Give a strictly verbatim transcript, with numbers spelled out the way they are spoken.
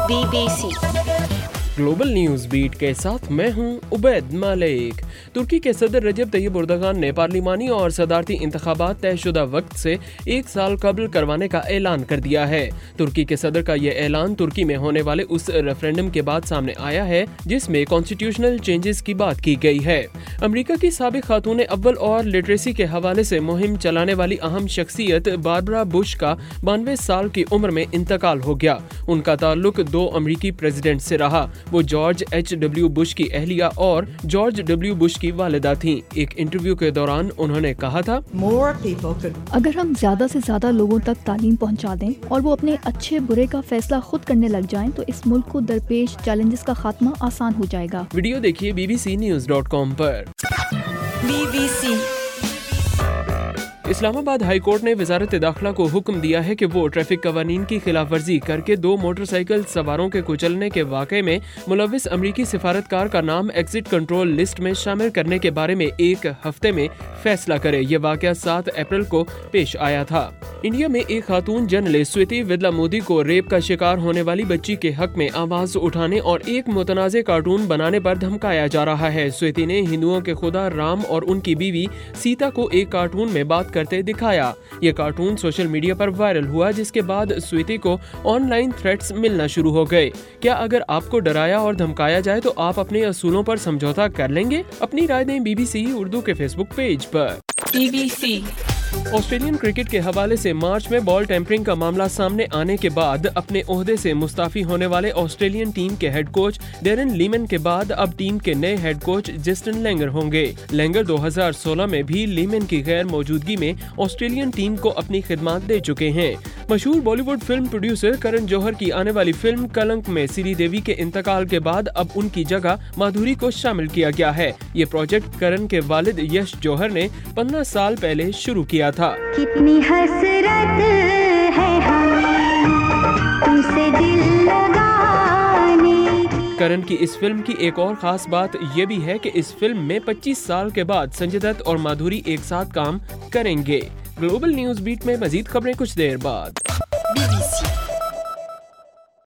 Be B C global news beat کے ساتھ میں ہوں عبید مالک۔ ترکی کے صدر رجب طیب اردوغان نے پارلیمانی اور صدارتی انتخابات طے شدہ وقت سے ایک سال قبل کروانے کا اعلان کر دیا ہے۔ ترکی کے صدر کا یہ اعلان ترکی میں ہونے والے اس ریفرینڈم کے بعد سامنے آیا ہے جس میں کانسٹیٹیوشنل چینجز کی بات کی گئی ہے۔ امریکہ کی سابق خاتون اول اور لٹریسی کے حوالے سے مہم چلانے والی اہم شخصیت باربرا بش کا بانوے سال کی عمر میں انتقال ہو گیا۔ ان کا تعلق دو امریکی پریزیڈنٹ سے رہا۔ وہ جارج ایچ ڈبلیو بش کی اہلیہ اور جارج ڈبلیو بش کی والدہ تھیں۔ ایک انٹرویو کے دوران انہوں نے کہا تھا، اگر ہم زیادہ سے زیادہ لوگوں تک تعلیم پہنچا دیں اور وہ اپنے اچھے برے کا فیصلہ خود کرنے لگ جائیں تو اس ملک کو درپیش چیلنجز کا خاتمہ آسان ہو جائے گا۔ ویڈیو دیکھیے B B C news dot com پر۔ B B C Islamabad high court نے وزارت داخلہ کو حکم دیا ہے کہ وہ ٹریفک قوانین کی خلاف ورزی کر کے دو موٹر سائیکل سواروں کے کچلنے کے واقعے میں ملوث امریکی سفارتکار کا نام ایگزٹ کنٹرول لسٹ میں شامل کرنے کے بارے میں ایک ہفتے میں فیصلہ کرے۔ یہ واقعہ سات اپریل کو پیش آیا تھا۔ انڈیا میں ایک خاتون جرنلسٹ سویتی ودلا مودی کو ریپ کا شکار ہونے والی بچی کے حق میں آواز اٹھانے اور ایک متنازع کارٹون بنانے پر دھمکایا جا رہا ہے۔ سویتی نے ہندوؤں کے خدا رام اور ان کی بیوی سیتا کو ایک کارٹون میں بات کرتے دکھایا۔ یہ کارٹون سوشل میڈیا پر وائرل ہوا جس کے بعد سویتی کو آن لائن تھریٹس ملنا شروع ہو گئے۔ کیا اگر آپ کو ڈرایا اور دھمکایا جائے تو آپ اپنے اصولوں پر سمجھوتا کر لیں گے؟ اپنی رائے دیں بی بی سی اردو کے فیس بک پیج پر۔ B B C Australian cricket کے حوالے سے مارچ میں بال ٹیمپرنگ کا معاملہ سامنے آنے کے بعد اپنے عہدے سے مستعفی ہونے والے آسٹریلین ٹیم کے ہیڈ کوچ ڈیرن لیمن کے بعد اب ٹیم کے نئے ہیڈ کوچ جسٹن لینگر ہوں گے۔ لینگر دو ہزار سولہ میں بھی لیمن کی غیر موجودگی میں آسٹریلین ٹیم کو اپنی خدمات دے چکے ہیں۔ مشہور بالی would film producer Karan Johar کی آنے والی فلم کلنک میں سری دیوی کے انتقال کے بعد اب ان کی جگہ مادھوری کو شامل کیا گیا ہے۔ یہ پروجیکٹ کرن کے والد یش جوہر نے پندرہ سال پہلے شروع کیا تھا۔ کتنی حسرت ہے ہمیں تم سے دل لگانے کی۔ کرن کی اس فلم کی ایک اور خاص بات یہ بھی ہے کہ اس فلم میں پچیس سال کے بعد سنجے دت اور مادھوری ایک ساتھ کام کریں گے۔ گلوبل نیوز بیٹ میں مزید خبریں کچھ دیر بعد۔ Be B C